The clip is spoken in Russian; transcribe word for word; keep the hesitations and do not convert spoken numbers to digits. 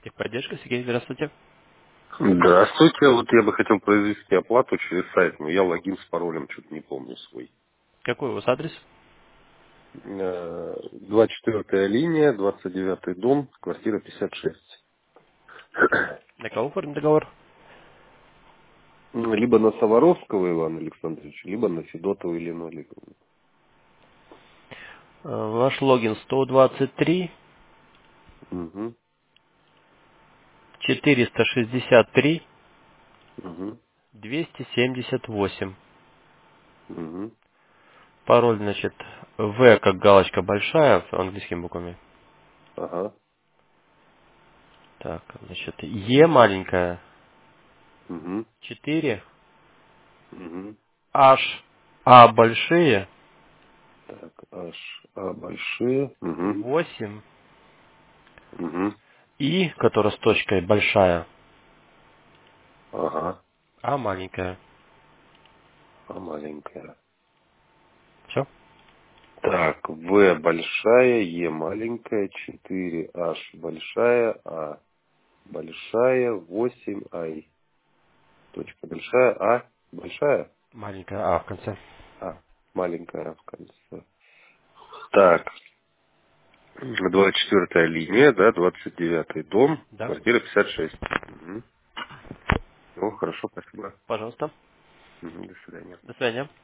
Техподдержка, Сергей, здравствуйте. Здравствуйте. Вот я бы хотел произвести оплату через сайт, но я логин с паролем что-то не помню свой. Какой у вас адрес? Э, двадцать четвёртая линия, двадцать девятый дом, квартира пятьдесят шесть. На кого оформлен договор? Ну, либо на Саваровского Ивана Александровича, либо на Федотова Елену Олеговну. Э, Ваш логин сто двадцать три Угу, четыреста шестьдесят три угу, двести семьдесят восемь. угу. Пароль, значит, В как галочка большая, английскими буквами. Ага. Так, значит, Е маленькая, Угу, четыре, угу. H, А большие, Так, аж А большие. Угу, восемь, угу. И, которая с точкой большая, Ага. А маленькая. А маленькая. Все? Так, В большая, Е маленькая, четыре H большая, А большая, восемь ай. Точка большая, А большая, Маленькая А в конце. А маленькая А в конце. Так, двадцать четвёртая линия, да, двадцать девятый дом, Да? квартира пятьдесят шесть. Угу. Ну, хорошо, спасибо. Пожалуйста. Мгм, до свидания. До свидания.